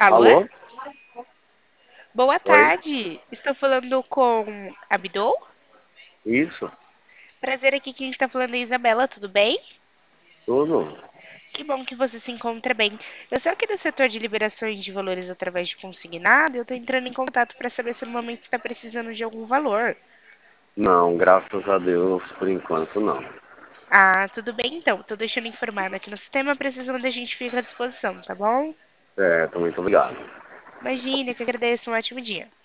Alô? Alô? Boa Oi? tarde. Estou falando com Abdul? Isso? Prazer aqui, quem está falando é Isabela, tudo bem? Tudo? Que bom que você se encontra bem. Eu sou aqui do setor de liberações de valores através de consignado e eu estou entrando em contato para saber se no momento está precisando de algum valor. Não, graças a Deus, por enquanto não. Ah, tudo bem então. Estou deixando informado aqui no sistema, precisando da gente fica à disposição, tá bom? Certo, muito obrigado. Imagine, que agradeço, um ótimo dia.